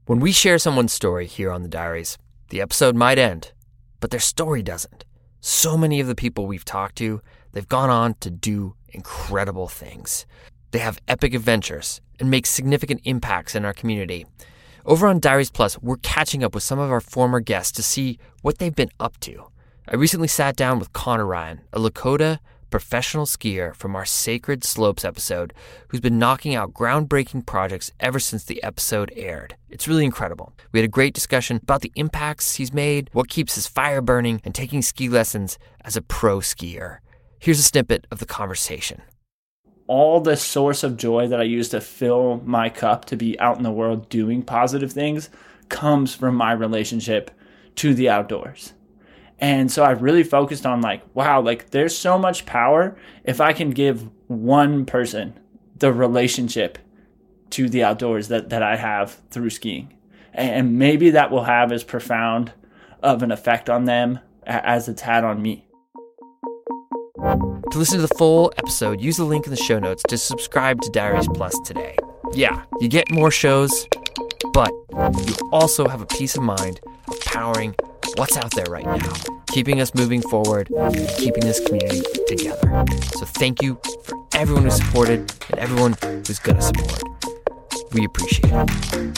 When we share someone's story here on the Diaries, the episode might end, but their story doesn't. So many of the people we've talked to, they've gone on to do incredible things. They have epic adventures and make significant impacts in our community. Over on Diaries Plus, we're catching up with some of our former guests to see what they've been up to. I recently sat down with Connor Ryan, a Lakota professional skier from our Sacred Slopes episode, who's been knocking out groundbreaking projects ever since the episode aired. It's really incredible. We had a great discussion about the impacts he's made, what keeps his fire burning, and taking ski lessons as a pro skier. Here's a snippet of the conversation. All the source of joy that I use to fill my cup to be out in the world doing positive things comes from my relationship to the outdoors. And so I really focused on wow, there's so much power if I can give one person the relationship to the outdoors that I have through skiing. And maybe that will have as profound of an effect on them as it's had on me. To listen to the full episode, use the link in the show notes to subscribe to Diaries Plus today. Yeah, you get more shows, but you also have a peace of mind of powering what's out there right now, keeping us moving forward, keeping this community together. So thank you for everyone who supported and everyone who's going to support. We appreciate it.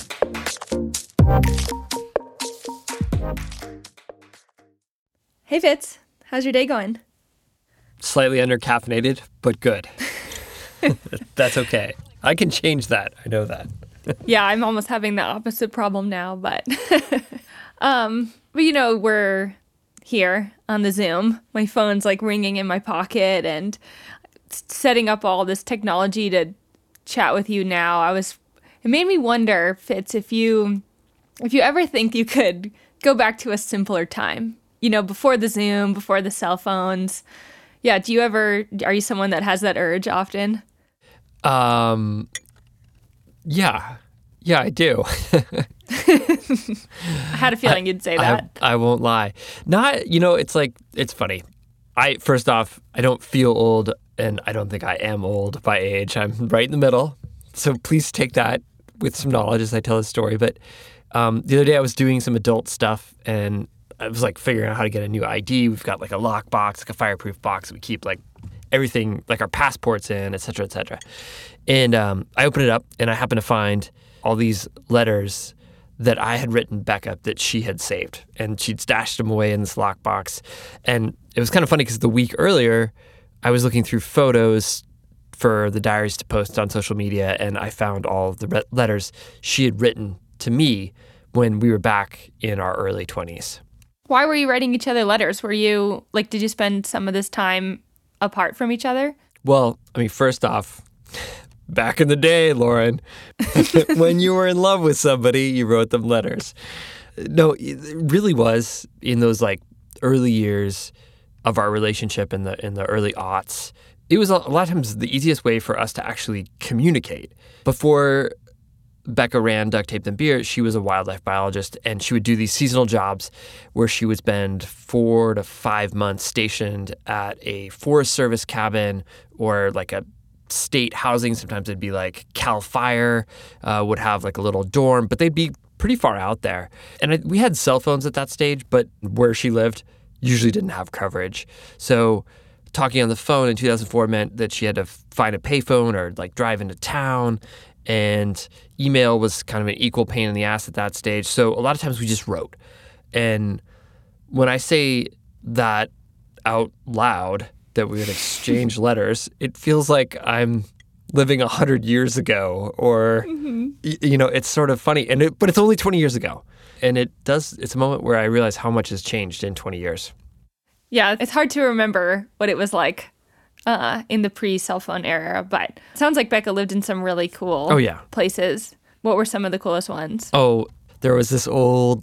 Hey Fitz, how's your day going? Slightly under-caffeinated, but good. That's okay. I can change that. I know that. Yeah, I'm almost having the opposite problem now, but we're here on the Zoom. My phone's ringing in my pocket and setting up all this technology to chat with you now. It made me wonder, Fitz, if you ever think you could go back to a simpler time, before the Zoom, before the cell phones. Yeah, are you someone that has that urge often? Yeah, I do. I had a feeling you'd say that. I won't lie. It's funny. First off, I don't feel old, and I don't think I am old by age. I'm right in the middle. So please take that with some knowledge as I tell this story. But the other day I was doing some adult stuff, and I was figuring out how to get a new ID. We've got a lock box, a fireproof box that we keep everything, our passports in, et cetera, et cetera. And I opened it up, and I happened to find all these letters that I had written Becca that she had saved, and she'd stashed them away in this lockbox. And it was kind of funny because the week earlier, I was looking through photos for the Diaries to post on social media, and I found all of the letters she had written to me when we were back in our early 20s. Why were you writing each other letters? Were you, did you spend some of this time apart from each other? Well, first off, back in the day, Lauren, when you were in love with somebody, you wrote them letters. No, it really was in those early years of our relationship in the early aughts. It was a lot of times the easiest way for us to actually communicate. Before Becca ran Duct Tape and Beer, she was a wildlife biologist, and she would do these seasonal jobs where she would spend 4 to 5 months stationed at a Forest Service cabin or a state housing. Sometimes it'd be Cal Fire would have a little dorm, but they'd be pretty far out there. And we had cell phones at that stage, but where she lived usually didn't have coverage. So talking on the phone in 2004 meant that she had to find a payphone or drive into town. And email was kind of an equal pain in the ass at that stage. So a lot of times we just wrote. And when I say that out loud, that we would exchange letters, it feels like I'm living 100 years ago, or, it's sort of funny. But it's only 20 years ago. And it's a moment where I realize how much has changed in 20 years. Yeah, it's hard to remember what it was like in the pre-cell phone era, but it sounds like Becca lived in some really cool places. What were some of the coolest ones? Oh, there was this old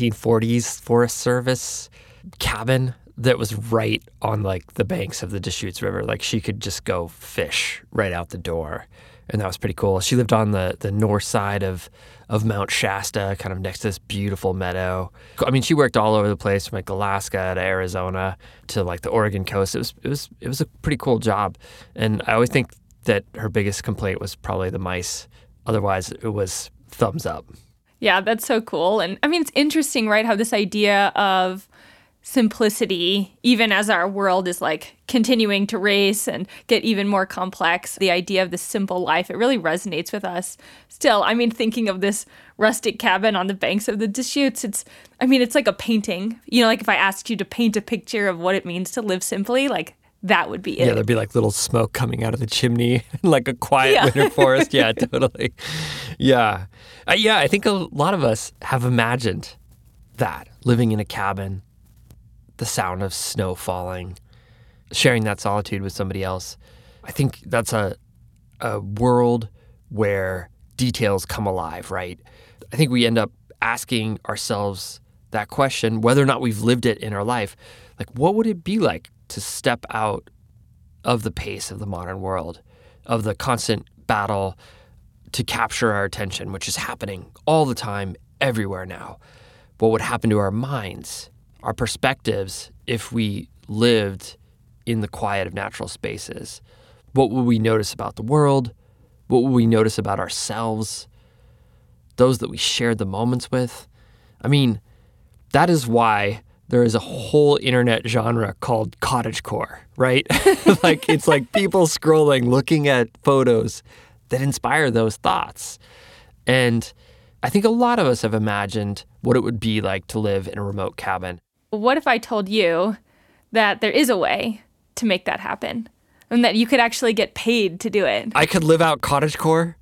1940s Forest Service cabin that was right on the banks of the Deschutes River. She could just go fish right out the door, and that was pretty cool. She lived on the north side of Mount Shasta, kind of next to this beautiful meadow. She worked all over the place, from Alaska to Arizona to the Oregon coast. It was a pretty cool job, and I always think that her biggest complaint was probably the mice. Otherwise, it was thumbs up. Yeah, that's so cool. And I mean, it's interesting, right? How this idea of simplicity, even as our world is like continuing to race and get even more complex, the idea of the simple life, it really resonates with us still. I mean, thinking of this rustic cabin on the banks of the Deschutes, it's like a painting. You know, like if I asked you to paint a picture of what it means to live simply, like that would be it. Yeah, there'd be like little smoke coming out of the chimney, like a quiet winter forest. Yeah, totally. Yeah. I think a lot of us have imagined that, living in a cabin, the sound of snow falling, sharing that solitude with somebody else. I think that's a world where details come alive, right? I think we end up asking ourselves that question, whether or not we've lived it in our life. Like, what would it be like to step out of the pace of the modern world, of the constant battle to capture our attention, which is happening all the time, everywhere now? What would happen to our minds, our perspectives, if we lived in the quiet of natural spaces? What would we notice about the world? What would we notice about ourselves? Those that we shared the moments with? I mean, that is why there is a whole internet genre called cottagecore, right? Like, it's like people scrolling, looking at photos that inspire those thoughts. And I think a lot of us have imagined what it would be like to live in a remote cabin. What if I told you that there is a way to make that happen and that you could actually get paid to do it? I could live out cottagecore?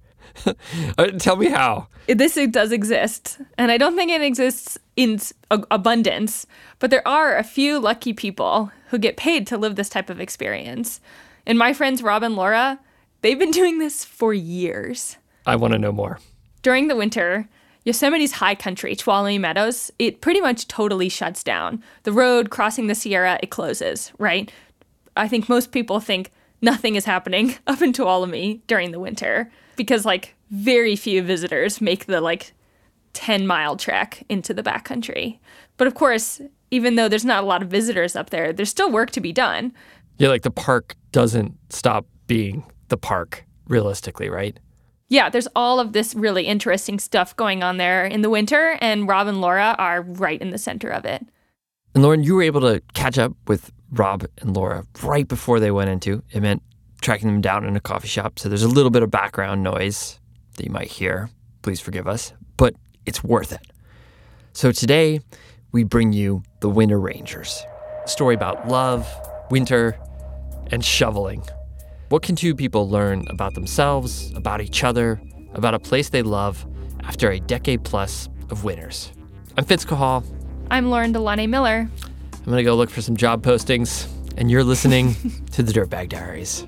Tell me how. It does exist, and I don't think it exists in abundance, but there are a few lucky people who get paid to live this type of experience. And my friends Rob and Laura, they've been doing this for years. I want to know more. During the winter, Yosemite's high country, Tuolumne Meadows, it pretty much totally shuts down. The road crossing the Sierra, it closes, right? I think most people think nothing is happening up in Tuolumne during the winter because like very few visitors make the like 10-mile trek into the backcountry. But of course, even though there's not a lot of visitors up there, there's still work to be done. Yeah, like the park doesn't stop being the park, realistically, right? Yeah, there's all of this really interesting stuff going on there in the winter, and Rob and Laura are right in the center of it. And Lauren, you were able to catch up with Rob and Laura right before they went into. It meant tracking them down in a coffee shop, so there's a little bit of background noise that you might hear. Please forgive us, but it's worth it. So today, we bring you The Winter Rangers, a story about love, winter, and shoveling. What can two people learn about themselves, about each other, about a place they love after a decade plus of winters? I'm Fitz Cahall. I'm Lauren Delane Miller. I'm going to go look for some job postings, and you're listening to the Dirtbag Diaries.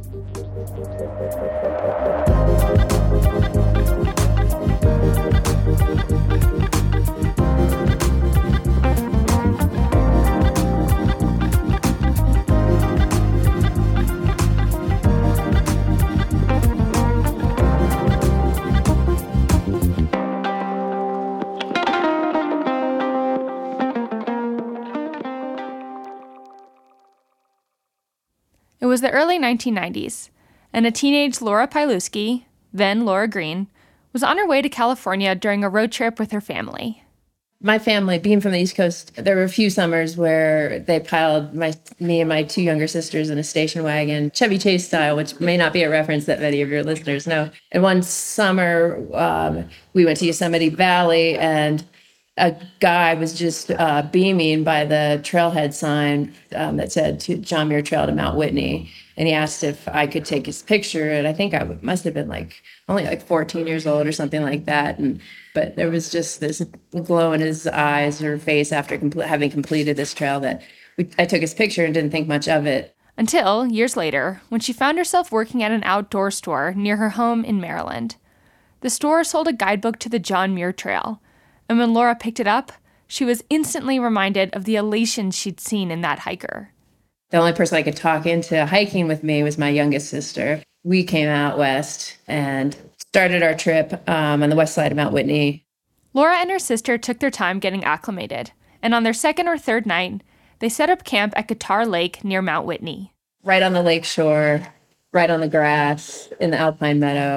It was the early 1990s, and a teenage Laura Piluski, then Laura Green, was on her way to California during a road trip with her family. My family, being from the East Coast, there were a few summers where they piled me and my two younger sisters in a station wagon, Chevy Chase style, which may not be a reference that many of your listeners know. And one summer, we went to Yosemite Valley, and a guy was just beaming by the trailhead sign that said to John Muir Trail to Mount Whitney. And he asked if I could take his picture. And I think I must have been only 14 years old or something like that. But there was just this glow in his eyes or face after having completed this trail that I took his picture and didn't think much of it. Until, years later, when she found herself working at an outdoor store near her home in Maryland. The store sold a guidebook to the John Muir Trail. And when Laura picked it up, she was instantly reminded of the elation she'd seen in that hiker. The only person I could talk into hiking with me was my youngest sister. We came out west and started our trip on the west side of Mount Whitney. Laura and her sister took their time getting acclimated, and on their second or third night, they set up camp at Guitar Lake near Mount Whitney. Right on the lake shore, right on the grass, in the alpine meadow.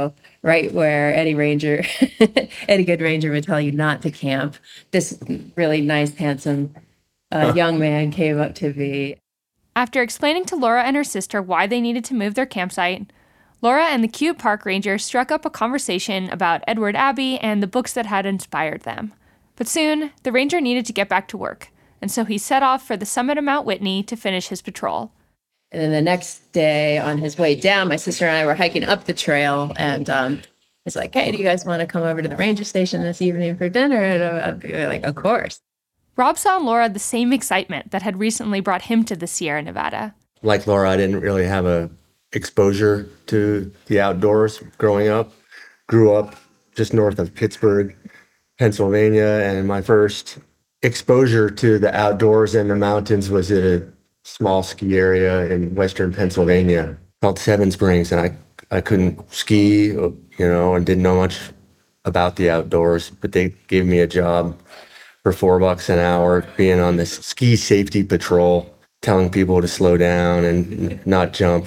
right where any ranger, any good ranger would tell you not to camp. This really nice, handsome young man came up to me. After explaining to Laura and her sister why they needed to move their campsite, Laura and the cute park ranger struck up a conversation about Edward Abbey and the books that had inspired them. But soon, the ranger needed to get back to work, and so he set off for the summit of Mount Whitney to finish his patrol. And then the next day on his way down, my sister and I were hiking up the trail, and it's like, hey, do you guys want to come over to the ranger station this evening for dinner? And we were like, of course. Rob saw in Laura the same excitement that had recently brought him to the Sierra Nevada. Like Laura, I didn't really have a exposure to the outdoors growing up. Grew up just north of Pittsburgh, Pennsylvania, and my first exposure to the outdoors and the mountains was at a small ski area in western Pennsylvania called Seven Springs, and I couldn't ski, and didn't know much about the outdoors, but they gave me a job for $4 an hour being on this ski safety patrol, telling people to slow down and not jump.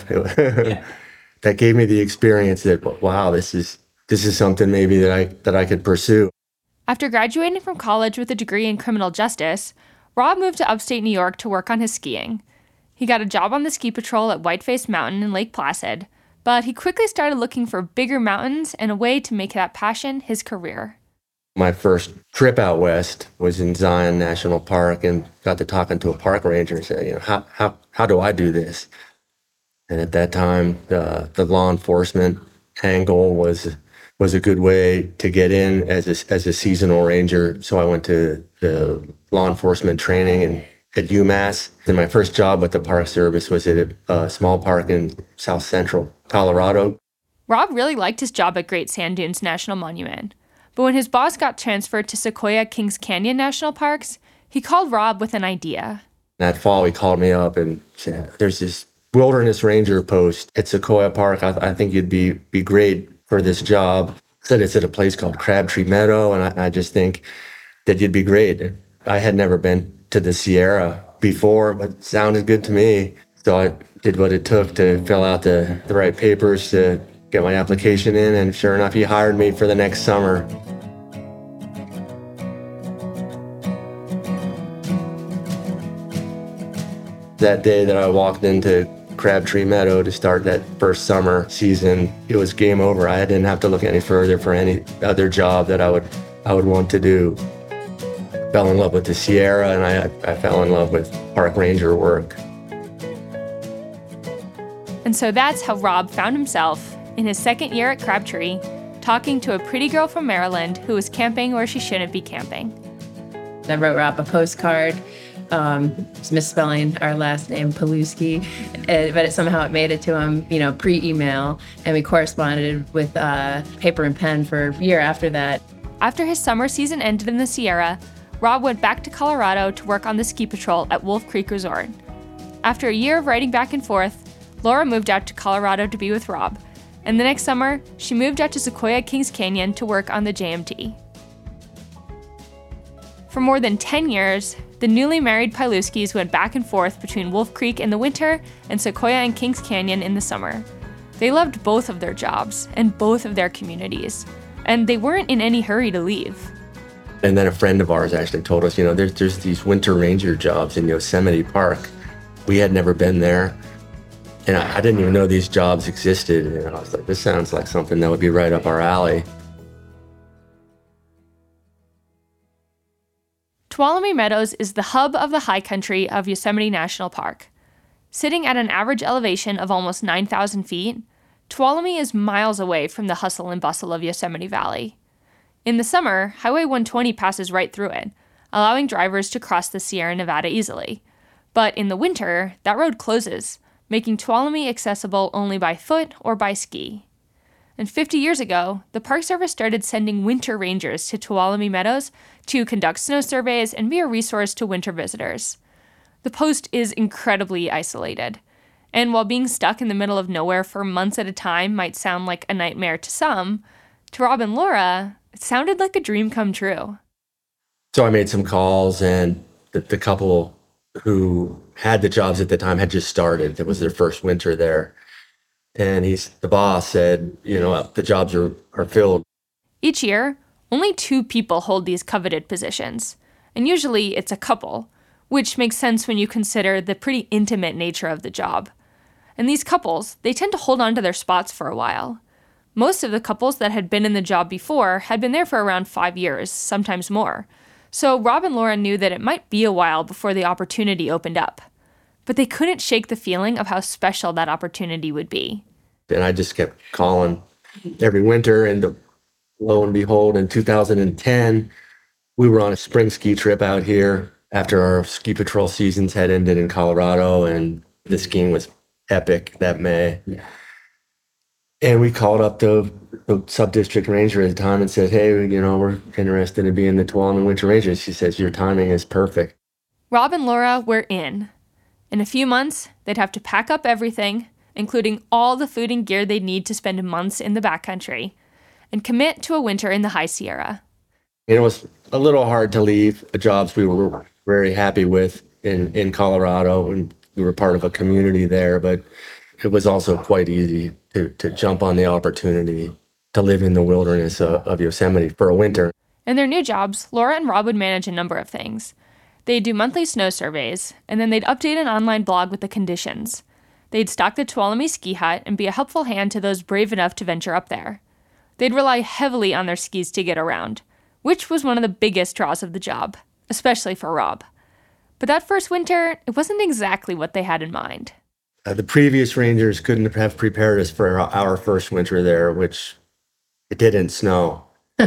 That gave me the experience that, wow, this is something maybe that I could pursue. After graduating from college with a degree in criminal justice, Rob moved to upstate New York to work on his skiing. He got a job on the ski patrol at Whiteface Mountain in Lake Placid, but he quickly started looking for bigger mountains and a way to make that passion his career. My first trip out west was in Zion National Park, and got to talking to a park ranger and said, how do I do this? And at that time, the law enforcement angle was a good way to get in as a seasonal ranger. So I went to the law enforcement training at UMass. And my first job with the Park Service was at a small park in South Central Colorado. Rob really liked his job at Great Sand Dunes National Monument. But when his boss got transferred to Sequoia Kings Canyon National Parks, he called Rob with an idea. That fall, he called me up and said, there's this wilderness ranger post at Sequoia Park. I think you'd be great for this job. Said it's at a place called Crabtree Meadow, and I just think that you'd be great. I had never been to the Sierra before, but it sounded good to me. So I did what it took to fill out the right papers to get my application in, and sure enough, he hired me for the next summer. That day that I walked into Crabtree Meadow to start that first summer season, it was game over. I didn't have to look any further for any other job that I would want to do. Fell in love with the Sierra, and I fell in love with park ranger work. And so that's how Rob found himself, in his second year at Crabtree, talking to a pretty girl from Maryland who was camping where she shouldn't be camping. I wrote Rob a postcard, misspelling our last name, Paluski, but somehow it made it to him, pre-email, and we corresponded with paper and pen for a year after that. After his summer season ended in the Sierra, Rob went back to Colorado to work on the ski patrol at Wolf Creek Resort. After a year of writing back and forth, Laura moved out to Colorado to be with Rob, and the next summer, she moved out to Sequoia Kings Canyon to work on the JMT. For more than 10 years, the newly married Piluskis went back and forth between Wolf Creek in the winter and Sequoia and Kings Canyon in the summer. They loved both of their jobs and both of their communities, and they weren't in any hurry to leave. And then a friend of ours actually told us, there's these winter ranger jobs in Yosemite Park. We had never been there, and I didn't even know these jobs existed. And I was like, this sounds like something that would be right up our alley. Tuolumne Meadows is the hub of the high country of Yosemite National Park. Sitting at an average elevation of almost 9,000 feet, Tuolumne is miles away from the hustle and bustle of Yosemite Valley. In the summer, Highway 120 passes right through it, allowing drivers to cross the Sierra Nevada easily. But in the winter, that road closes, making Tuolumne accessible only by foot or by ski. And 50 years ago, the Park Service started sending winter rangers to Tuolumne Meadows to conduct snow surveys and be a resource to winter visitors. The post is incredibly isolated. And while being stuck in the middle of nowhere for months at a time might sound like a nightmare to some, to Rob and Laura, it sounded like a dream come true. So I made some calls, and the couple who had the jobs at the time had just started. It was their first winter there. And the boss said, the jobs are filled. Each year, only 2 people hold these coveted positions, and usually it's a couple, which makes sense when you consider the pretty intimate nature of the job. And these couples, they tend to hold on to their spots for a while. Most of the couples that had been in the job before had been there for around 5 years, sometimes more. So Rob and Laura knew that it might be a while before the opportunity opened up. But they couldn't shake the feeling of how special that opportunity would be. And I just kept calling every winter, and lo and behold, in 2010, we were on a spring ski trip out here after our ski patrol seasons had ended in Colorado, and the skiing was epic that May. And we called up the sub-district ranger at the time and said, hey, we're interested in being the Tuolumne Winter Rangers. She says, your timing is perfect. Rob and Laura were in. In a few months, they'd have to pack up everything, including all the food and gear they'd need to spend months in the backcountry, and commit to a winter in the High Sierra. It was a little hard to leave the jobs we were very happy with in Colorado, and we were part of a community there, but it was also quite easy to jump on the opportunity to live in the wilderness of Yosemite for a winter. In their new jobs, Laura and Rob would manage a number of things. They'd do monthly snow surveys, and then they'd update an online blog with the conditions. They'd stock the Tuolumne ski hut and be a helpful hand to those brave enough to venture up there. They'd rely heavily on their skis to get around, which was one of the biggest draws of the job, especially for Rob. But that first winter, it wasn't exactly what they had in mind. The previous rangers couldn't have prepared us for our first winter there, which it didn't snow,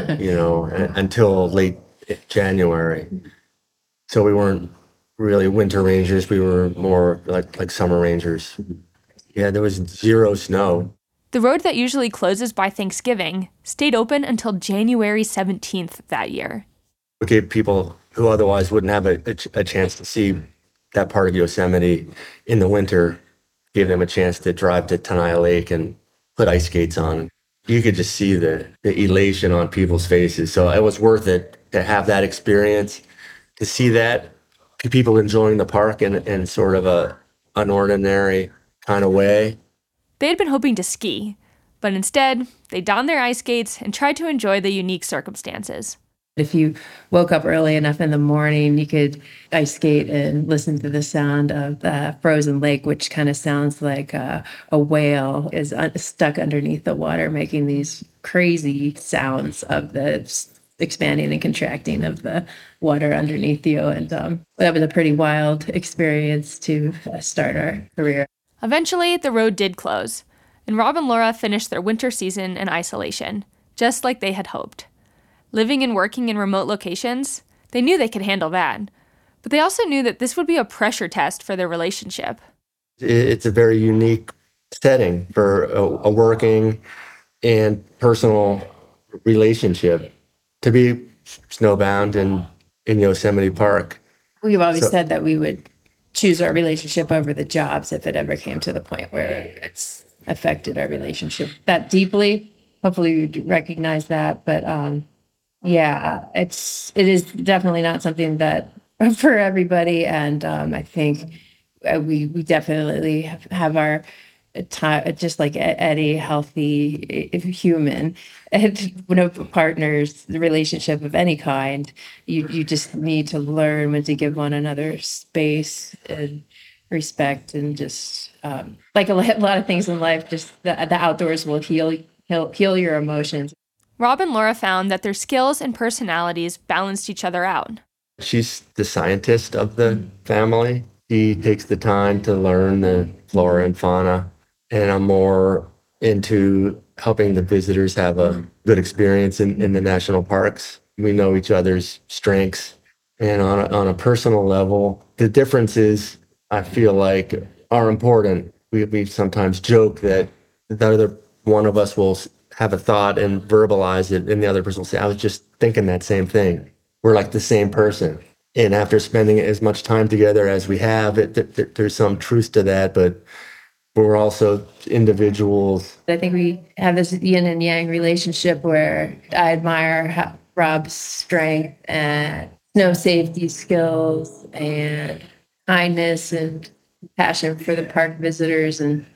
until late January. So we weren't really winter rangers. We were more like summer rangers. Yeah, there was 0 snow. The road that usually closes by Thanksgiving stayed open until January 17th that year. We gave people who otherwise wouldn't have a chance to see that part of Yosemite in the winter, gave them a chance to drive to Tenaya Lake and put ice skates on. You could just see the elation on people's faces. So it was worth it to have that experience, to see that people enjoying the park in sort of a unordinary kind of way. They had been hoping to ski, but instead, they donned their ice skates and tried to enjoy the unique circumstances. If you woke up early enough in the morning, you could ice skate and listen to the sound of the frozen lake, which kind of sounds like a whale is stuck underneath the water, making these crazy sounds of the expanding and contracting of the water underneath you. And that was a pretty wild experience to start our career. Eventually, the road did close, and Rob and Laura finished their winter season in isolation, just like they had hoped. Living and working in remote locations, they knew they could handle that. But they also knew that this would be a pressure test for their relationship. It's a very unique setting for a working and personal relationship to be snowbound in Yosemite Park. We've always said that we would choose our relationship over the jobs if it ever came to the point where it's affected our relationship that deeply. Hopefully you recognize that. But it is definitely not something that for everybody. And I think we definitely have our time, just like any healthy human, and partners, the relationship of any kind, you just need to learn when to give one another space and respect, and just like a lot of things in life, just the outdoors will heal your emotions. Rob and Laura found that their skills and personalities balanced each other out. She's the scientist of the family. She takes the time to learn the flora and fauna, and I'm more into helping the visitors have a good experience in the national parks. We know each other's strengths, and on a personal level, the differences I feel like are important. We sometimes joke that the other one of us will have a thought and verbalize it, and the other person will say, I was just thinking that same thing. We're like the same person. And after spending as much time together as we have, there's some truth to that, but we're also individuals. I think we have this yin and yang relationship where I admire Rob's strength and snow safety skills and kindness and passion for the park visitors. And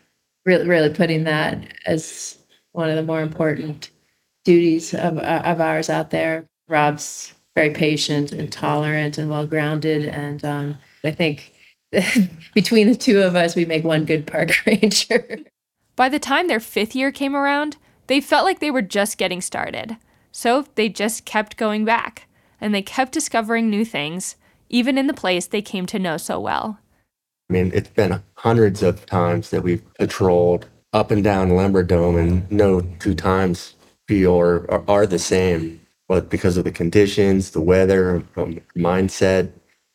really putting that as one of the more important duties of ours out there. Rob's very patient and tolerant and well-grounded. And I think between the two of us, we make one good park ranger. By the time their 5th year came around, they felt like they were just getting started. So they just kept going back, and they kept discovering new things, even in the place they came to know so well. I mean, it's been hundreds of times that we've patrolled up and down Lambert Dome, and no two times feel or are the same. But because of the conditions, the weather, mindset,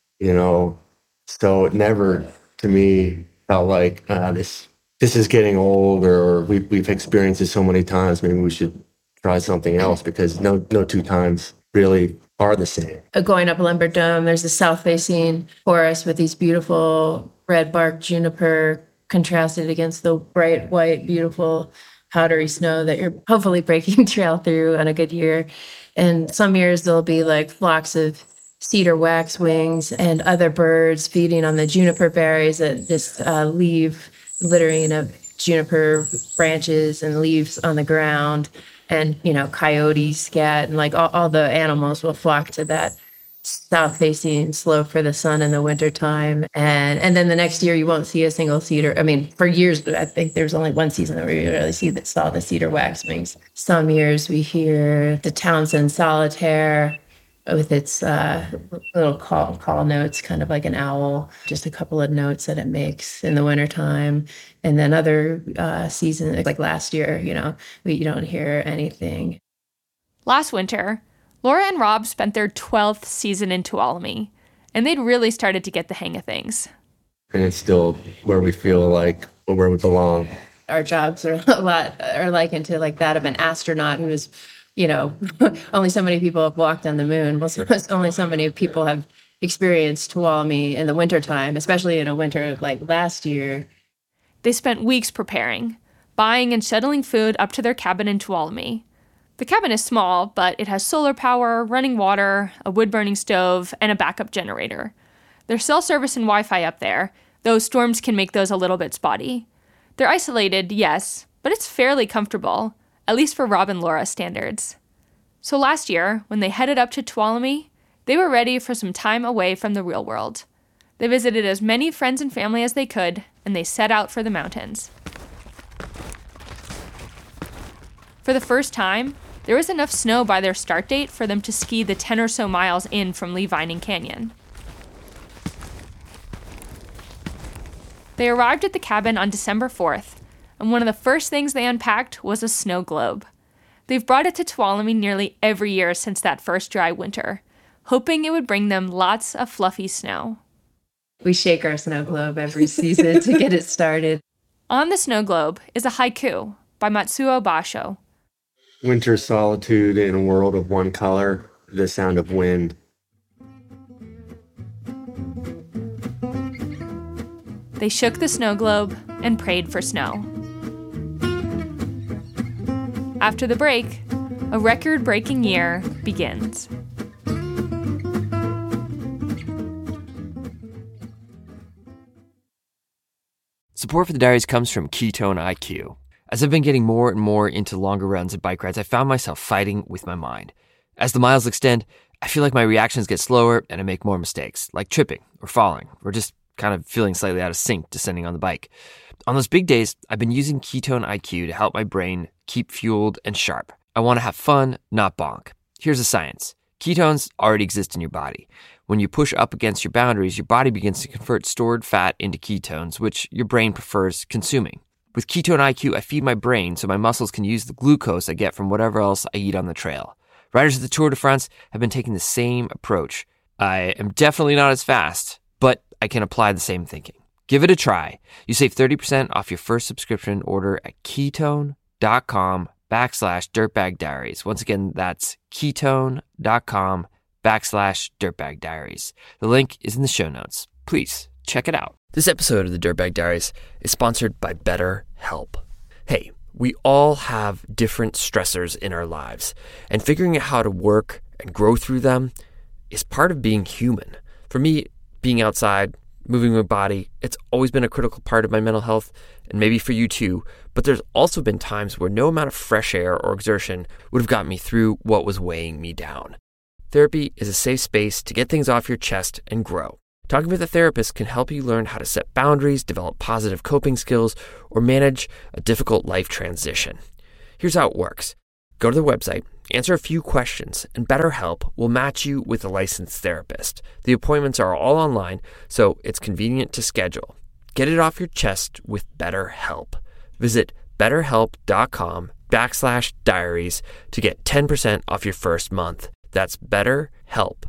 so it never, to me, felt like this is getting old, or we've experienced this so many times. Maybe we should try something else, because no two times really are the same. Going up Lambert Dome, there's a south-facing forest with these beautiful red bark juniper contrasted against the bright white, beautiful powdery snow that you're hopefully breaking trail through on a good year. And some years there'll be like flocks of cedar waxwings and other birds feeding on the juniper berries that just leave littering of juniper branches and leaves on the ground. And, coyotes, scat, and like all the animals will flock to that south-facing slope for the sun in the wintertime. And then the next year you won't see a single cedar. I mean, for years, I think there's only one season that we really saw the cedar waxwings. Some years we hear the Townsend solitaire with its little call notes, kind of like an owl, just a couple of notes that it makes in the wintertime. And then other seasons, like last year, you don't hear anything. Last winter, Laura and Rob spent their 12th season in Tuolumne, and they'd really started to get the hang of things. And it's still where we feel like where we belong. Our jobs are likened to like that of an astronaut who is, only so many people have walked on the moon. Well, only so many people have experienced Tuolumne in the wintertime, especially in a winter like last year. They spent weeks preparing, buying and shuttling food up to their cabin in Tuolumne. The cabin is small, but it has solar power, running water, a wood-burning stove, and a backup generator. There's cell service and Wi-Fi up there, though storms can make those a little bit spotty. They're isolated, yes, but it's fairly comfortable, at least for Rob and Laura standards. So last year, when they headed up to Tuolumne, they were ready for some time away from the real world. They visited as many friends and family as they could, and they set out for the mountains. For the first time, there was enough snow by their start date for them to ski the 10 or so miles in from Lee Vining Canyon. They arrived at the cabin on December 4th, and one of the first things they unpacked was a snow globe. They've brought it to Tuolumne nearly every year since that first dry winter, hoping it would bring them lots of fluffy snow. We shake our snow globe every season to get it started. On the snow globe is a haiku by Matsuo Basho. Winter solitude in a world of one color, the sound of wind. They shook the snow globe and prayed for snow. After the break, a record-breaking year begins. Support for the Diaries comes from Ketone IQ. As I've been getting more and more into longer runs and bike rides, I found myself fighting with my mind. As the miles extend, I feel like my reactions get slower and I make more mistakes, like tripping or falling, or just kind of feeling slightly out of sync descending on the bike. On those big days, I've been using Ketone IQ to help my brain keep fueled and sharp. I want to have fun, not bonk. Here's the science. Ketones already exist in your body. When you push up against your boundaries, your body begins to convert stored fat into ketones, which your brain prefers consuming. With Ketone IQ, I feed my brain so my muscles can use the glucose I get from whatever else I eat on the trail. Riders of the Tour de France have been taking the same approach. I am definitely not as fast, but I can apply the same thinking. Give it a try. You save 30% off your first subscription order at ketone.com/dirtbagdiaries. Once again, that's ketone.com/dirtbagdiaries. The link is in the show notes. Please check it out. This episode of the Dirtbag Diaries is sponsored by BetterHelp. Hey, we all have different stressors in our lives, and figuring out how to work and grow through them is part of being human. For me, being outside moving my body. It's always been a critical part of my mental health, and maybe for you too. But there's also been times where no amount of fresh air or exertion would have gotten me through what was weighing me down. Therapy is a safe space to get things off your chest and grow. Talking with a therapist can help you learn how to set boundaries, develop positive coping skills, or manage a difficult life transition. Here's how it works. Go to the website, answer a few questions, and BetterHelp will match you with a licensed therapist. The appointments are all online, so it's convenient to schedule. Get it off your chest with BetterHelp. Visit betterhelp.com/diaries to get 10% off your first month. That's BetterHelp,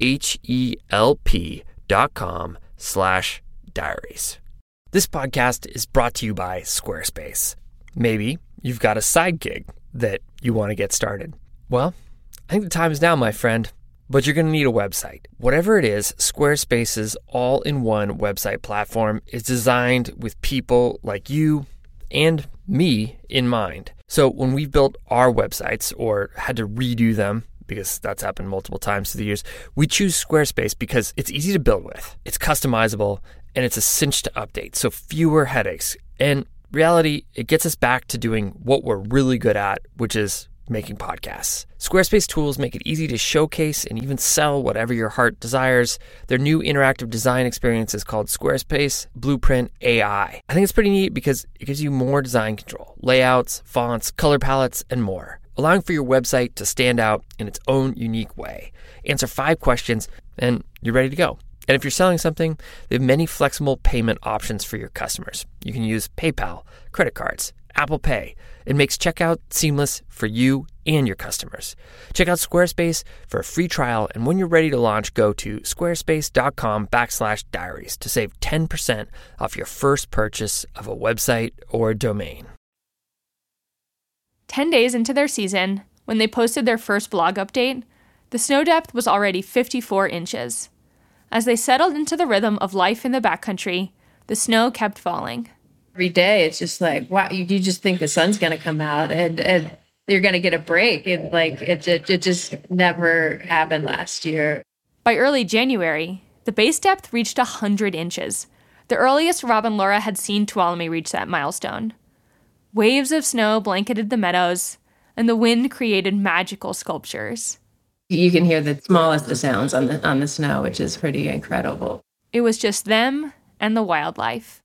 HELP.com/diaries. This podcast is brought to you by Squarespace. Maybe you've got a side gig that you want to get started. Well, I think the time is now, my friend, but you're going to need a website. Whatever it is, Squarespace's all-in-one website platform is designed with people like you and me in mind. So when we've built our websites or had to redo them, because that's happened multiple times through the years, we choose Squarespace because it's easy to build with, it's customizable, and it's a cinch to update, so fewer headaches. And reality, it gets us back to doing what we're really good at, which is making podcasts. Squarespace tools make it easy to showcase and even sell whatever your heart desires. Their new interactive design experience is called Squarespace Blueprint AI. I think it's pretty neat because it gives you more design control, layouts, fonts, color palettes, and more, allowing for your website to stand out in its own unique way. Answer 5 questions and you're ready to go. And if you're selling something, they have many flexible payment options for your customers. You can use PayPal, credit cards, Apple Pay. It makes checkout seamless for you and your customers. Check out Squarespace for a free trial, and when you're ready to launch, go to squarespace.com/diaries to save 10% off your first purchase of a website or a domain. 10 days into their season, when they posted their first blog update, the snow depth was already 54 inches. As they settled into the rhythm of life in the backcountry, the snow kept falling. Every day, it's just like, wow, you just think the sun's going to come out and you're going to get a break. And it just never happened last year. By early January, the base depth reached 100 inches, the earliest Rob and Laura had seen Tuolumne reach that milestone. Waves of snow blanketed the meadows, and the wind created magical sculptures. You can hear the smallest of sounds on the snow, which is pretty incredible. It was just them and the wildlife.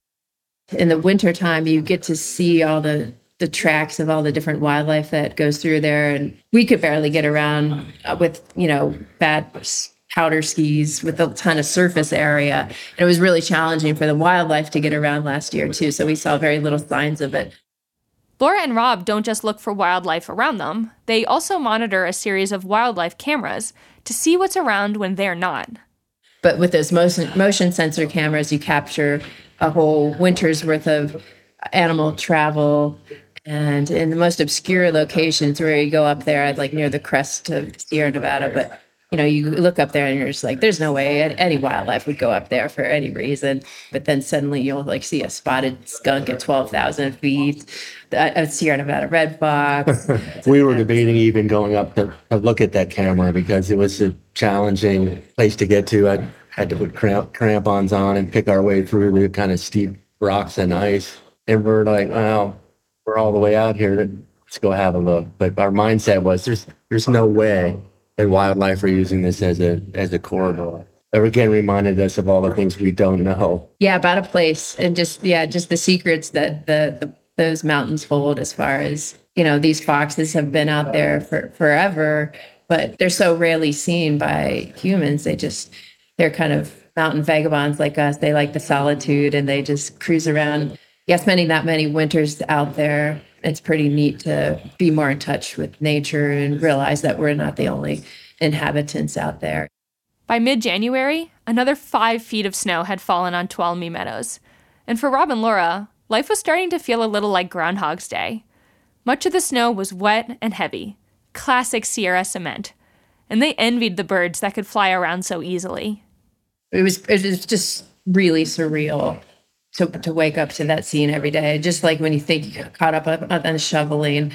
In the wintertime, you get to see all the tracks of all the different wildlife that goes through there. And we could barely get around with, bad powder skis with a ton of surface area. And it was really challenging for the wildlife to get around last year, too. So we saw very little signs of it. Laura and Rob don't just look for wildlife around them. They also monitor a series of wildlife cameras to see what's around when they're not. But with those motion sensor cameras, you capture a whole winter's worth of animal travel. And in the most obscure locations where you go up there, like near the crest of Sierra Nevada, but you look up there and you're just like, there's no way any wildlife would go up there for any reason. But then suddenly you'll see a spotted skunk at 12,000 feet, a Sierra Nevada red fox. We were debating even going up to look at that camera because it was a challenging place to get to. I had to put crampons on and pick our way through the kind of steep rocks and ice. And we're like, well, we're all the way out here. Let's go have a look. But our mindset was there's no way that wildlife are using this as a corridor. It again reminded us of all the things we don't know. Yeah, about a place and just the secrets that those mountains hold as far as, these foxes have been out there for forever, but they're so rarely seen by humans. They're kind of mountain vagabonds like us. They like the solitude and they just cruise around. Spending that many winters out there, it's pretty neat to be more in touch with nature and realize that we're not the only inhabitants out there. By mid-January, another 5 feet of snow had fallen on Tuolumne Meadows. And for Rob and Laura, life was starting to feel a little like Groundhog's Day. Much of the snow was wet and heavy, classic Sierra cement, and they envied the birds that could fly around so easily. It was just really surreal to wake up to that scene every day. Just like when you think you got caught up on shoveling,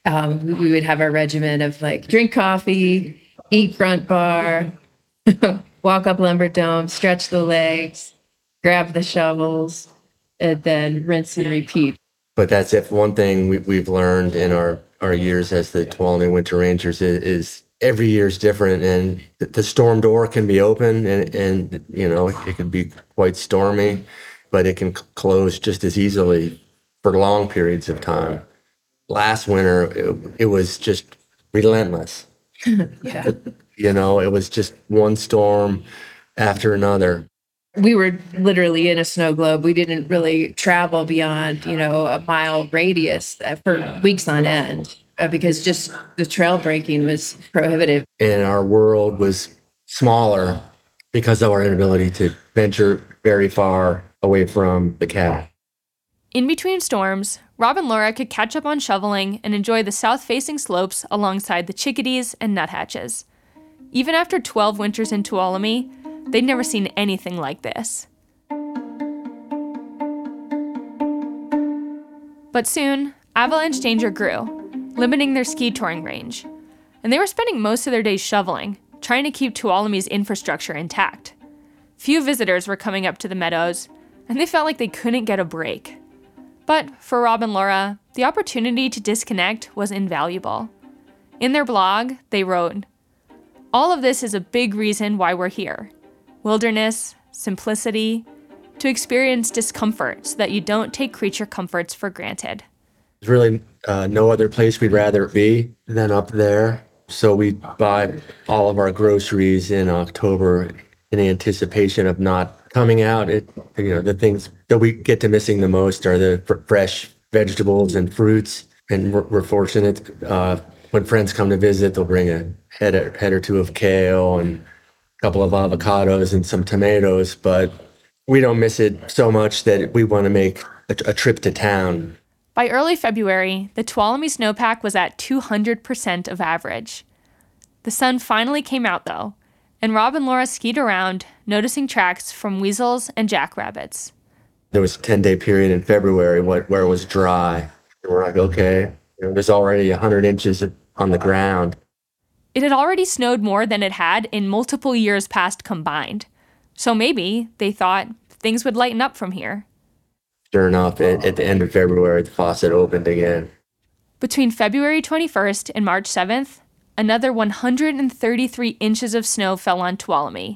we would have our regimen of drink coffee, eat Front Bar, walk up Lumber Dome, stretch the legs, grab the shovels, and then rinse and repeat. But that's if one thing we've learned in our years as the Tuolumne Winter Rangers is every year is different, and the storm door can be open and you know, it can be quite stormy, but it can close just as easily for long periods of time. Last winter, it was just relentless. Yeah. You know, it was just one storm after another. We were literally in a snow globe. We didn't really travel beyond, a mile radius for weeks on end because just the trail breaking was prohibitive. And our world was smaller because of our inability to venture very far away from the cabin. In between storms, Rob and Laura could catch up on shoveling and enjoy the south-facing slopes alongside the chickadees and nuthatches. Even after 12 winters in Tuolumne, they'd never seen anything like this. But soon, avalanche danger grew, limiting their ski touring range. And they were spending most of their days shoveling, trying to keep Tuolumne's infrastructure intact. Few visitors were coming up to the meadows, and they felt like they couldn't get a break. But for Rob and Laura, the opportunity to disconnect was invaluable. In their blog, they wrote, "All of this is a big reason why we're here. Wilderness, simplicity, to experience discomfort so that you don't take creature comforts for granted." There's really no other place we'd rather be than up there. So we buy all of our groceries in October in anticipation of not coming out. The things that we get to missing the most are the fresh vegetables and fruits. And we're fortunate when friends come to visit, they'll bring a head or two of kale and a couple of avocados and some tomatoes. But we don't miss it so much that we want to make a trip to town. By early February, the Tuolumne snowpack was at 200% of average. The sun finally came out, though, and Rob and Laura skied around, noticing tracks from weasels and jackrabbits. There was a 10-day period in February where it was dry. And we're like, okay, there's already 100 inches on the ground. It had already snowed more than it had in multiple years past combined. So maybe, they thought, things would lighten up from here. Sure enough, at the end of February, the faucet opened again. Between February 21st and March 7th, another 133 inches of snow fell on Tuolumne,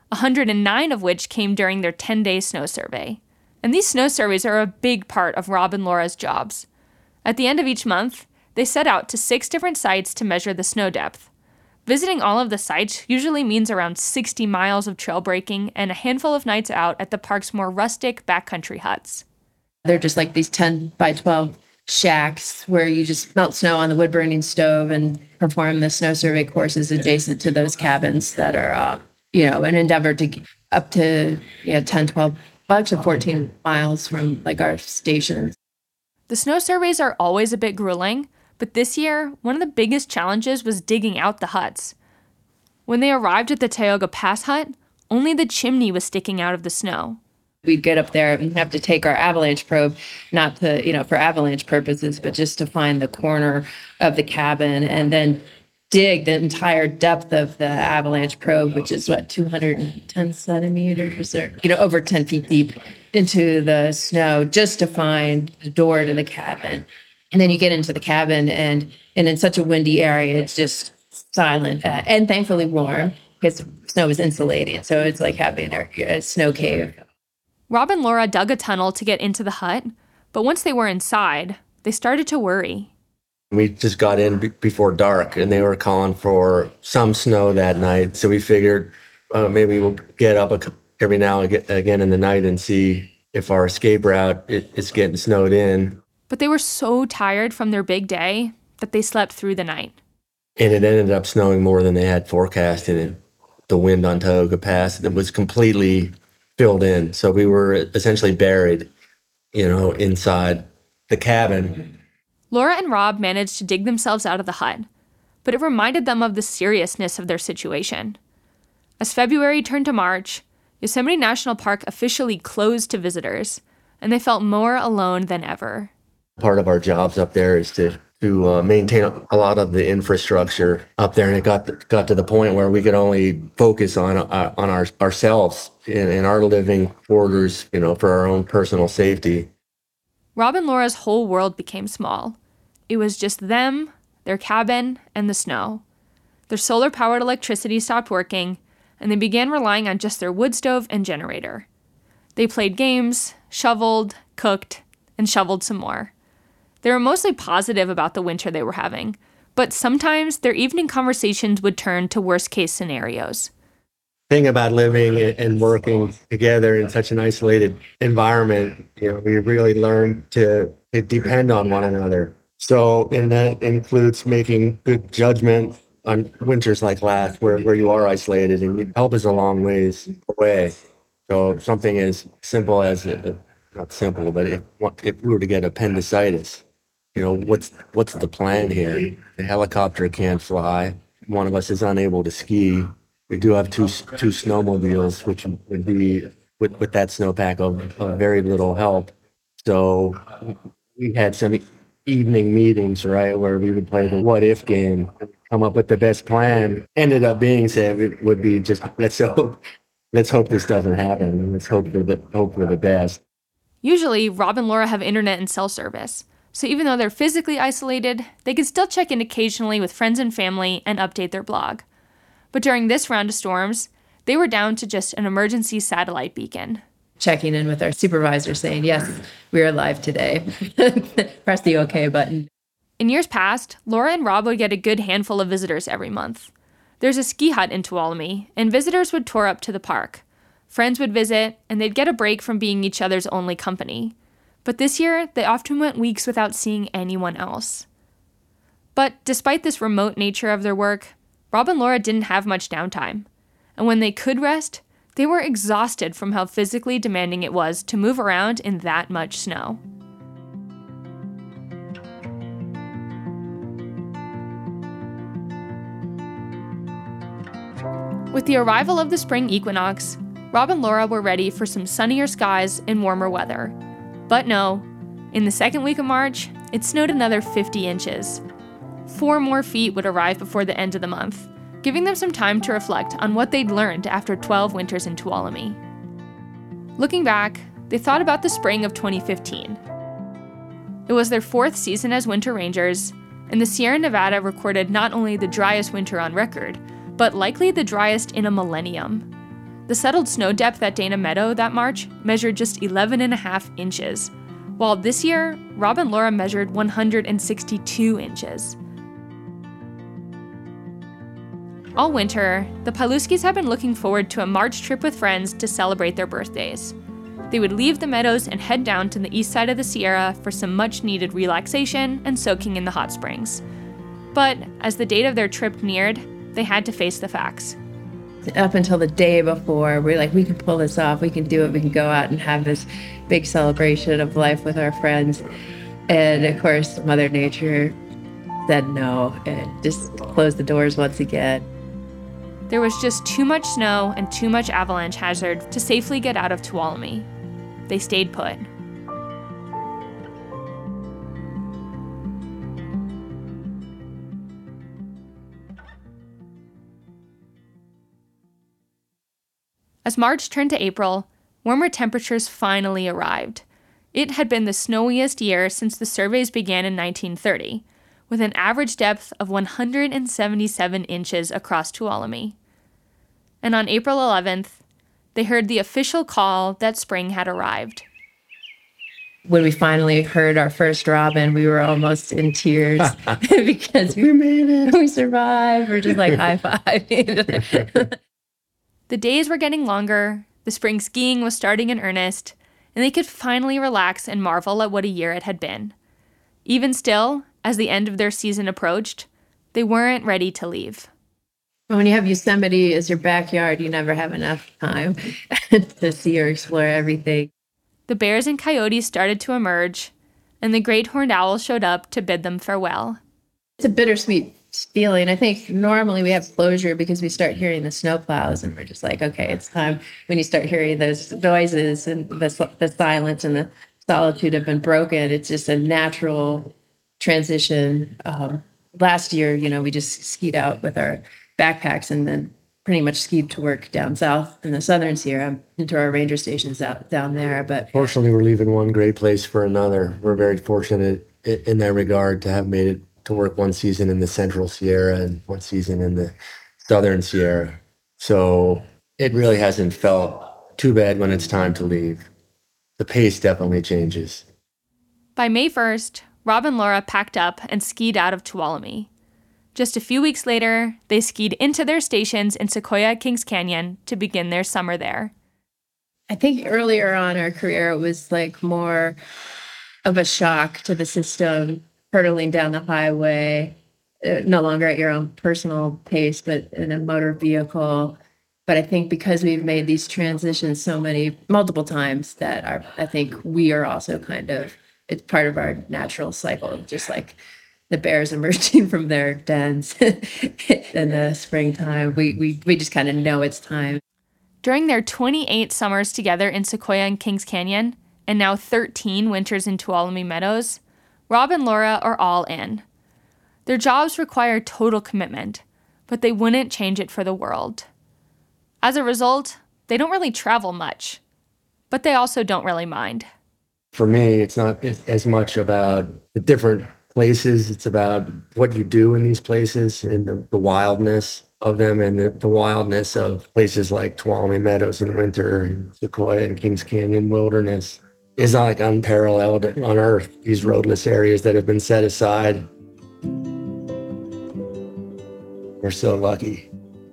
109 of which came during their 10-day snow survey. And these snow surveys are a big part of Rob and Laura's jobs. At the end of each month, they set out to 6 different sites to measure the snow depth. Visiting all of the sites usually means around 60 miles of trail breaking and a handful of nights out at the park's more rustic backcountry huts. They're just like these 10 by 12 shacks where you just melt snow on the wood burning stove and perform the snow survey courses adjacent to those cabins that are, an endeavor to get up to 10, 12, up to 14 miles from like our stations. The snow surveys are always a bit grueling, but this year, one of the biggest challenges was digging out the huts. When they arrived at the Tioga Pass hut, only the chimney was sticking out of the snow. We'd get up there and have to take our avalanche probe, not to, for avalanche purposes, but just to find the corner of the cabin and then dig the entire depth of the avalanche probe, which is 210 centimeters or, over 10 feet deep into the snow just to find the door to the cabin. And then you get into the cabin and in such a windy area, it's just silent and thankfully warm because snow is insulated. So it's like having a snow cave. Rob and Laura dug a tunnel to get into the hut, but once they were inside, they started to worry. We just got in before dark, and they were calling for some snow that night. So we figured maybe we'll get up every now and again in the night and see if our escape route is getting snowed in. But they were so tired from their big day that they slept through the night. And it ended up snowing more than they had forecasted. And the wind on Tioga Pass, it was completely filled in. So we were essentially buried, inside the cabin. Laura and Rob managed to dig themselves out of the hut, but it reminded them of the seriousness of their situation. As February turned to March, Yosemite National Park officially closed to visitors, and they felt more alone than ever. Part of our jobs up there is to to maintain a lot of the infrastructure up there, and it got to the point where we could only focus on ourselves in our living quarters, for our own personal safety. Rob and Laura's whole world became small. It was just them, their cabin, and the snow. Their solar-powered electricity stopped working, and they began relying on just their wood stove and generator. They played games, shoveled, cooked, and shoveled some more. They were mostly positive about the winter they were having, but sometimes their evening conversations would turn to worst-case scenarios. Thing about living and working together in such an isolated environment, we really learn to depend on one another. So, and that includes making good judgment on winters like last, where you are isolated, and help is a long ways away. So something as simple as, not simple, but if we were to get appendicitis, what's the plan here? The helicopter can't fly. One of us is unable to ski. We do have two snowmobiles, which would be with that snowpack of very little help. So we had some evening meetings, right, where we would play the what if game, come up with the best plan. Ended up being said it would be just let's hope this doesn't happen. Let's hope for the best. Usually, Rob and Laura have internet and cell service, so even though they're physically isolated, they can still check in occasionally with friends and family and update their blog. But during this round of storms, they were down to just an emergency satellite beacon. Checking in with our supervisor saying, yes, we're alive today. Press the OK button. In years past, Laura and Rob would get a good handful of visitors every month. There's a ski hut in Tuolumne, and visitors would tour up to the park. Friends would visit, and they'd get a break from being each other's only company. But this year, they often went weeks without seeing anyone else. But despite this remote nature of their work, Rob and Laura didn't have much downtime. And when they could rest, they were exhausted from how physically demanding it was to move around in that much snow. With the arrival of the spring equinox, Rob and Laura were ready for some sunnier skies and warmer weather. But no, in the second week of March, it snowed another 50 inches. 4 more feet would arrive before the end of the month, giving them some time to reflect on what they'd learned after 12 winters in Tuolumne. Looking back, they thought about the spring of 2015. It was their 4th season as Winter Rangers, and the Sierra Nevada recorded not only the driest winter on record, but likely the driest in a millennium. The settled snow depth at Dana Meadow that March measured just 11.5 inches, while this year, Rob and Laura measured 162 inches. All winter, the Paluskis have been looking forward to a March trip with friends to celebrate their birthdays. They would leave the meadows and head down to the east side of the Sierra for some much-needed relaxation and soaking in the hot springs. But as the date of their trip neared, they had to face the facts. Up until the day before, we're like, we can pull this off, we can do it, we can go out and have this big celebration of life with our friends. And of course, Mother Nature said no and just closed the doors once again. There was just too much snow and too much avalanche hazard to safely get out of Tuolumne. They stayed put. As March turned to April, warmer temperatures finally arrived. It had been the snowiest year since the surveys began in 1930, with an average depth of 177 inches across Tuolumne. And on April 11th, they heard the official call that spring had arrived. When we finally heard our first robin, we were almost in tears because we made it. We survived. We're just like high five. The days were getting longer, the spring skiing was starting in earnest, and they could finally relax and marvel at what a year it had been. Even still, as the end of their season approached, they weren't ready to leave. When you have Yosemite as your backyard, you never have enough time to see or explore everything. The bears and coyotes started to emerge, and the great horned owl showed up to bid them farewell. It's a bittersweet feeling. I think normally we have closure because we start hearing the snowplows and we're just like, okay, it's time. When you start hearing those noises and the silence and the solitude have been broken, it's just a natural transition. Last year, we just skied out with our backpacks and then pretty much skied to work down south in the Southern Sierra into our ranger stations out down there. But Fortunately, we're leaving one great place for another. We're very fortunate in that regard to have made it to work one season in the Central Sierra and one season in the Southern Sierra. So it really hasn't felt too bad when it's time to leave. The pace definitely changes. By May 1st, Rob and Laura packed up and skied out of Tuolumne. Just a few weeks later, they skied into their stations in Sequoia Kings Canyon to begin their summer there. I think earlier on in our career, it was like more of a shock to the system, hurtling down the highway, no longer at your own personal pace, but in a motor vehicle. But I think because we've made these transitions multiple times, that I think we are also it's part of our natural cycle, just like the bears emerging from their dens in the springtime. We just kind of know it's time. During their 28 summers together in Sequoia and Kings Canyon, and now 13 winters in Tuolumne Meadows, Rob and Laura are all in. Their jobs require total commitment, but they wouldn't change it for the world. As a result, they don't really travel much, but they also don't really mind. For me, it's not as much about the different places. It's about what you do in these places and the wildness of them, and the wildness of places like Tuolumne Meadows in winter and Sequoia and Kings Canyon wilderness is like unparalleled on earth. These roadless areas that have been set aside. We're so lucky.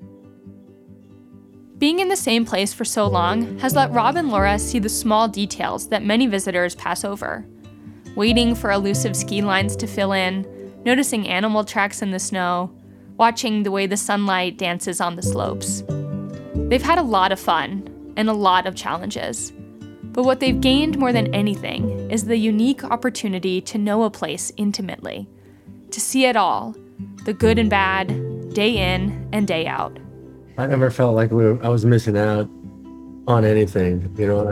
Being in the same place for so long has let Rob and Laura see the small details that many visitors pass over. Waiting for elusive ski lines to fill in, noticing animal tracks in the snow, watching the way the sunlight dances on the slopes. They've had a lot of fun and a lot of challenges. But what they've gained more than anything is the unique opportunity to know a place intimately, to see it all, the good and bad, day in and day out. I never felt like I was missing out on anything.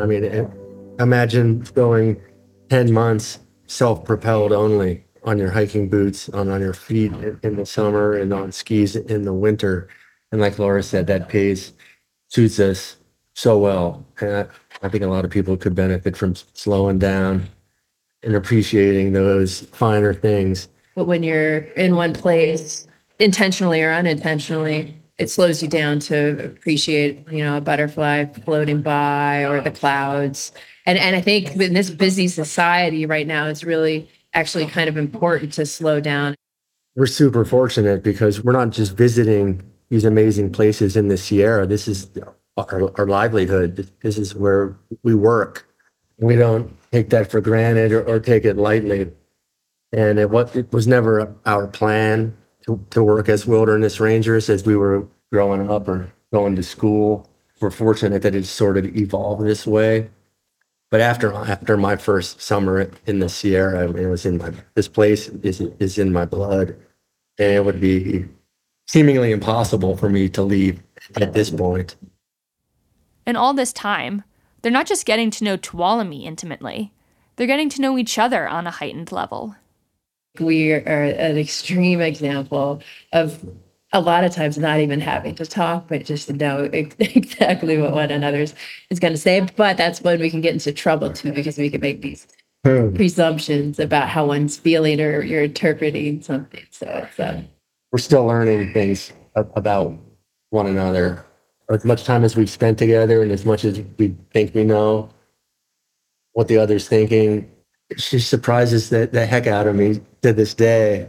Imagine going 10 months self-propelled only on your hiking boots, on your feet in the summer and on skis in the winter. And like Laura said, that pace suits us so well. And I think a lot of people could benefit from slowing down and appreciating those finer things. But when you're in one place, intentionally or unintentionally, it slows you down to appreciate, a butterfly floating by or the clouds. And I think in this busy society right now, it's really actually kind of important to slow down. We're super fortunate because we're not just visiting these amazing places in the Sierra. This is our livelihood. This is where we work. We don't take that for granted or take it lightly. And it was never our plan to work as wilderness rangers as we were growing up or going to school. We're fortunate that it sort of evolved this way. But after my first summer in the Sierra, it was this place is in my blood. And it would be seemingly impossible for me to leave at this point. And all this time, they're not just getting to know Tuolumne intimately, they're getting to know each other on a heightened level. We are an extreme example of a lot of times not even having to talk, but just to know exactly what one another is going to say. But that's when we can get into trouble too, because we can make these presumptions about how one's feeling or you're interpreting something. So it's we're still learning things about one another. As much time as we've spent together and as much as we think we know what the other's thinking, it just surprises the heck out of me to this day.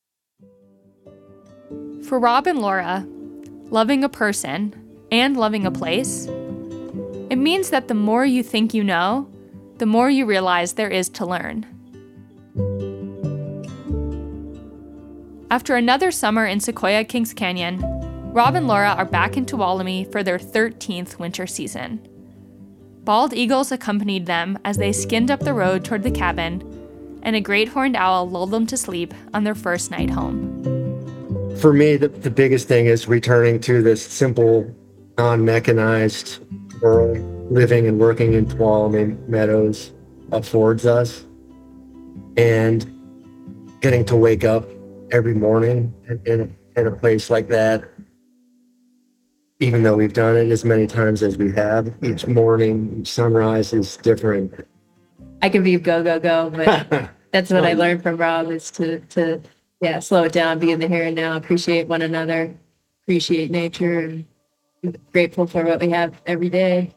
For Rob and Laura, loving a person and loving a place, it means that the more you think you know, the more you realize there is to learn. After another summer in Sequoia Kings Canyon, Rob and Laura are back in Tuolumne for their 13th winter season. Bald eagles accompanied them as they skinned up the road toward the cabin, and a great horned owl lulled them to sleep on their first night home. For me, the biggest thing is returning to this simple, non-mechanized world living and working in Tuolumne Meadows affords us. And getting to wake up every morning in a place like that, even though we've done it as many times as we have, each morning, each sunrise is different. I can be go, go, go, but that's what I learned from Rob is to slow it down, be in the here and now, appreciate one another, appreciate nature, and be grateful for what we have every day.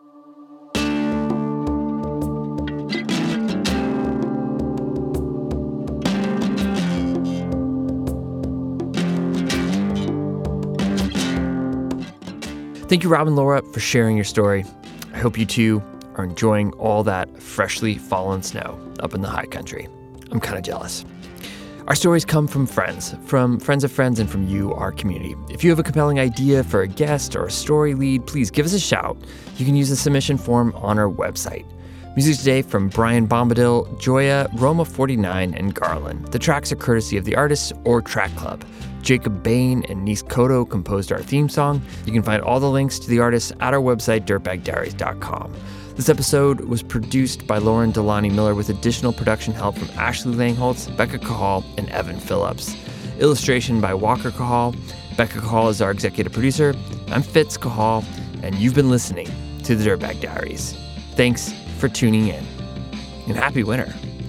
Thank you, Rob and Laura, for sharing your story. I hope you too are enjoying all that freshly fallen snow up in the high country. I'm kind of jealous. Our stories come from friends of friends, and from you, our community. If you have a compelling idea for a guest or a story lead, please give us a shout. You can use the submission form on our website. Music today from Brian Bombadil, Joya, Roma 49, and Garland. The tracks are courtesy of the artists or Track Club. Jacob Bain and Nis Koto composed our theme song. You can find all the links to the artists at our website, dirtbagdiaries.com. This episode was produced by Lauren Delani Miller with additional production help from Ashley Langholtz, Becca Cahal, and Evan Phillips. Illustration by Walker Cahal. Becca Cahal is our executive producer. I'm Fitz Cahal, and you've been listening to the Dirtbag Diaries. Thanks for tuning in, and happy winter.